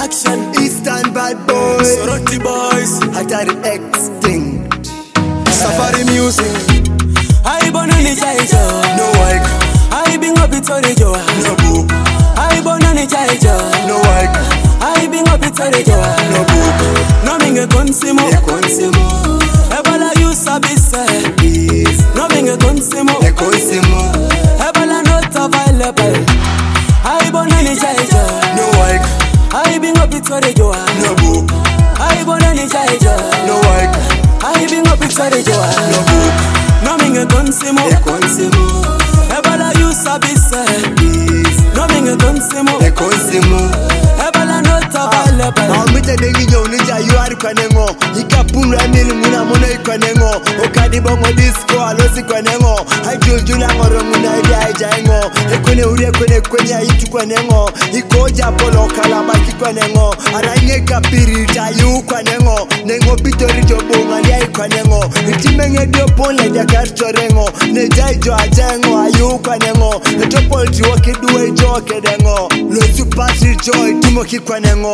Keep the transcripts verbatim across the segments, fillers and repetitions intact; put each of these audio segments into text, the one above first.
production. Eastern bad boys, Sorority boys, Atari extinct. Safari music. I born on the Jaijo, No work, I been up it on the Joa. no book, I born on the Jaijo, no work, I been up it on the Joa. no book. No minge consimo, E consimo, Ebola you sabi say. is No minge consimo, e consimo. Ebola not available. I born on the Jaijo, No work, I been up it on the Joa. no book, I born on the Jaijo, no work, I been up it on the Joa. no book. No minge consimo, E consimo, Ebola you sabi say. is No minge consimo, e consimo. Ebola not available. Amita dengi nyonija yu ari kwanengo. Ikapura nili muna muna ikwanengo. Okadi bongo disco alosi kwanengo. Hajul jula ngoro muna ili haijaengo. Ekone uri ekone kwenye haitu kwanengo. Ikoja polo kalabaki kwanengo. Aranye kapiri tayu kwanengo. Nengo pitori jobonga liya ikwanengo. Itimenge dio pole jakar chorengo. Nejai jo ajengo ayu kwanengo. Etopol tiwa kiduwe jo kedengo. Losu pasi joy tumo kikwanengo.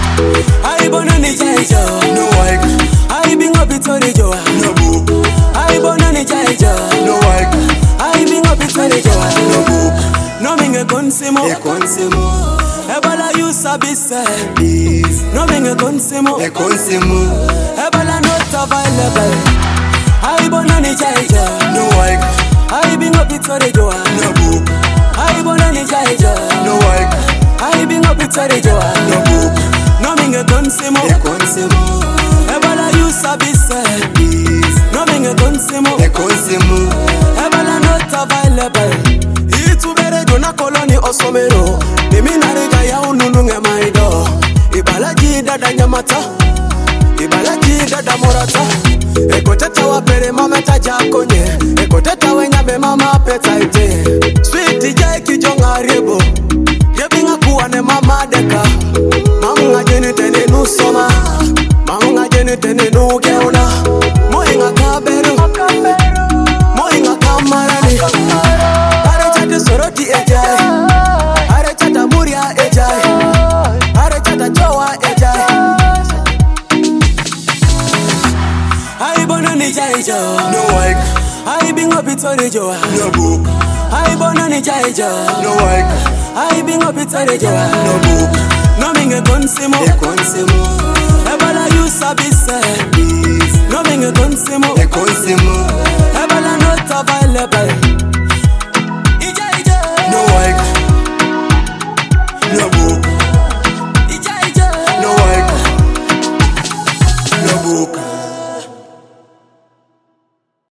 I born on the Jaijo, No work, I been up it on the Joa. no book, I born on the Jaijo, no work, I been up it on the no Joa. book. No minge consimo, E consimo, Ebola you sabi say. is No minge consimo, e consimo. Ebola not available. I born on the Jaijo, No work, I been up it on the Joa. no book, I born on the Jaijo, no work, I been up it on the Joa. no book. No minge consimo, E consimo, Ebola you sabi say. is No minge consimo, e consimo. Ebola not available. Itubere jona koloni osomero. Mimi narega ya unununge maido. Ibalaji dada nyamata, Ibalaji dada morata. Ekoteta wapere mama taja konye. Ekoteta wenyabe mama petaite. Sweet jai kijonga rebo. Yebinga kuwane mama deka. Mamunga jeni tene nusoma. Mamunga jeni tene nugeuna. Moinga kaberu, moinga kamarani. Arechata soroti ejai, arechata muria ejai, arechata joa ejai. I born on the Jaijo, No work, I been up it on the Joa. no book, I born on the Jaijo, no work, I been up it on the Joa. no book. No minge consimo, E consimo, Ebola you sabi say. is No minge consimo, e consimo. Ebola not available.